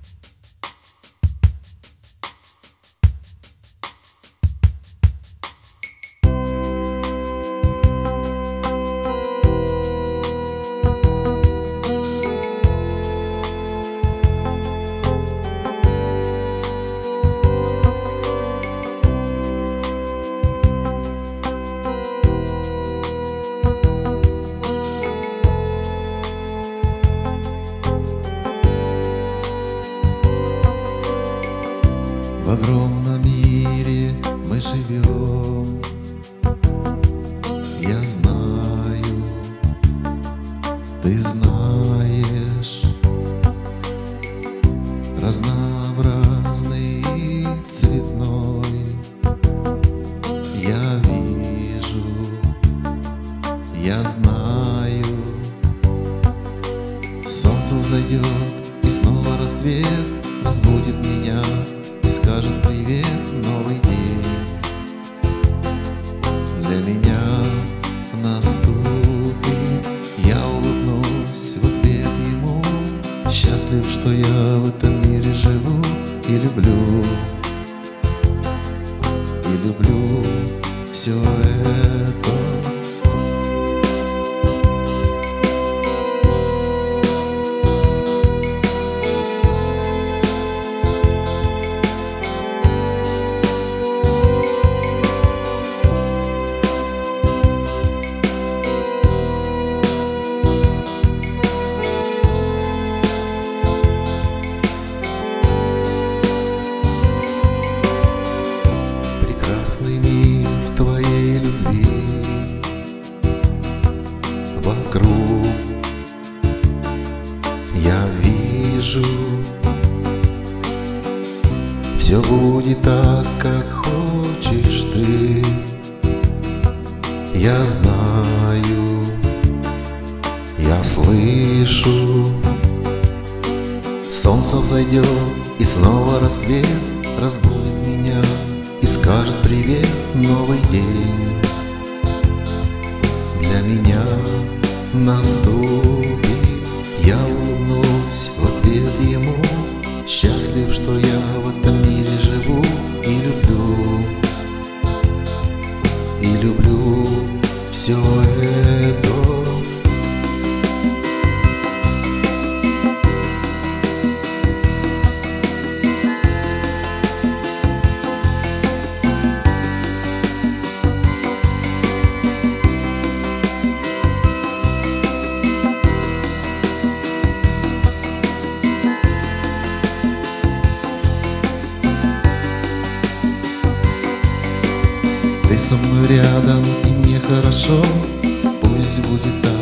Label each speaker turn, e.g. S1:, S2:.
S1: В огромном мире мы живем, я знаю, ты знаешь, разнообразный и цветной. Я вижу, я знаю, солнце взойдет и снова рассвет разбудит меня и скажет привет, новый день для меня наступит. Я улыбнусь в ответ ему, счастлив, что я в этом мире живу и люблю все это. Прекрасный мир твоей любви вокруг я вижу, все будет так, как хочешь ты. Я знаю, я слышу, солнце взойдет и снова рассвет разбудит меня и скажет привет, новый день для меня наступит. Я улыбнусь в ответ ему, счастлив, что я в этом мире живу и люблю все это. Ты со мной рядом, и мне хорошо, пусть будет так.